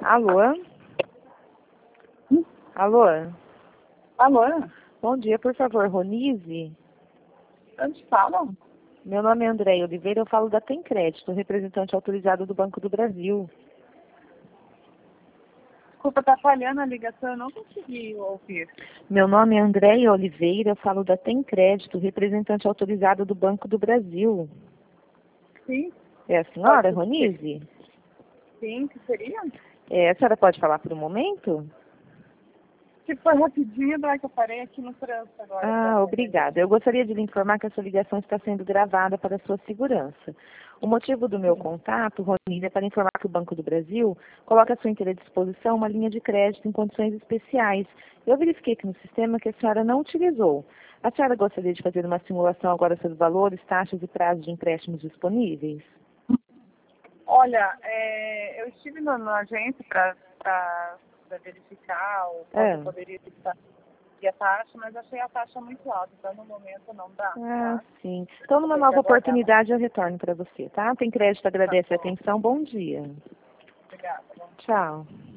Alô? Alô? Alô? Bom dia, por favor, Ronise? Onde falam? Meu nome é André Oliveira, eu falo da Tem Crédito, representante autorizado do Banco do Brasil. Desculpa, tá falhando a ligação, eu não consegui ouvir. Meu nome é André Oliveira, eu falo da Tem Crédito, representante autorizado do Banco do Brasil. Sim? É a senhora, Pode ser. Ronise? Sim, que seria? A senhora pode falar por um momento? Se for rapidinho, não é que eu parei aqui no trânsito agora. Ah, obrigada. Eu gostaria de lhe informar que a sua ligação está sendo gravada para a sua segurança. O motivo do meu contato, Ronise, é para informar que o Banco do Brasil coloca à sua inteira disposição uma linha de crédito em condições especiais. Eu verifiquei aqui no sistema que a senhora não utilizou. A senhora gostaria de fazer uma simulação agora sobre valores, taxas e prazos de empréstimos disponíveis? Olha, eu estive na agência para verificar o quanto eu poderia estar e a taxa, mas achei a taxa muito alta, então no momento não dá. Ah, Tá? sim. Então, numa Vou ter que nova aguardar. oportunidade, eu retorno para você, tá? Tem crédito, agradece a atenção. Bom dia. Obrigada. Tchau.